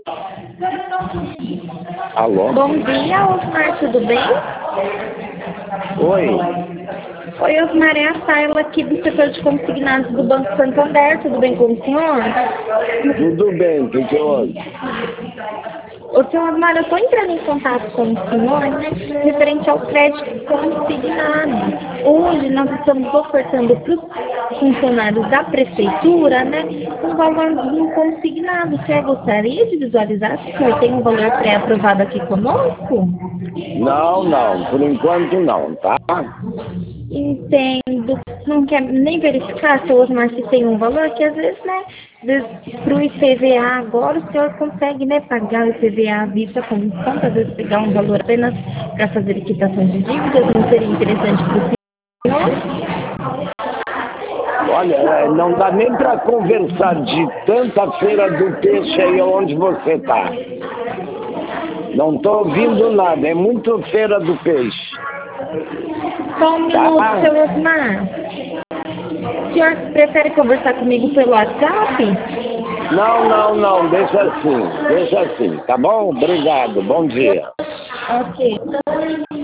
Alô? Bom dia, Osmar, tudo bem? Oi, Oi, Osmar, é a Tayla aqui do setor de consignados do Banco Santander, tudo bem com o senhor? tudo bem, o que houve? Ô, senhor Osmar, eu estou entrando em contato com o senhor, né, referente ao crédito consignado. Hoje nós estamos ofertando para os funcionários da prefeitura, né, um valorzinho consignado. Você gostaria de visualizar se o senhor tem um valor pré-aprovado aqui conosco? Não, por enquanto não, tá? Entendo. Não quer nem verificar, seu Osmar, se tem um valor, que às vezes, né, para o IPVA agora o senhor consegue, né, pagar o IPVA à vista com conta, às vezes pegar um valor apenas para fazer quitação de dívidas, não seria interessante para o senhor? Olha, não dá nem para conversar de tanta feira do peixe aí onde você está. Não estou ouvindo nada, é muito feira do peixe. Só um minuto, seu Osmar. O senhor prefere conversar comigo pelo WhatsApp? Não, deixa assim, tá bom? Obrigado, bom dia. Ok.